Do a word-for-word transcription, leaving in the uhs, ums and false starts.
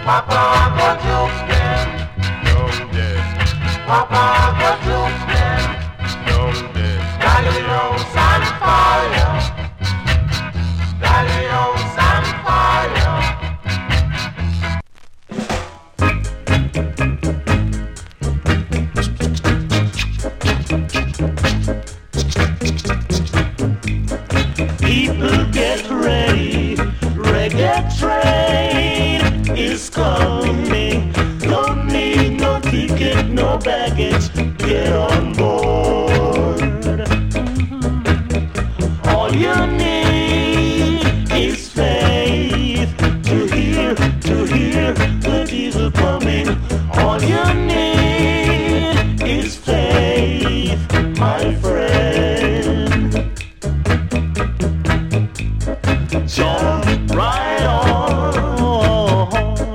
Papa go juke them. Down there, Papa go juke them. down there. Galileo's on fire. Galileo's on fire. People get ready, reggae train is coming. Don't need no ticket, no baggage, get on board. All you need is faith to hear, to hear the diesel coming. All you need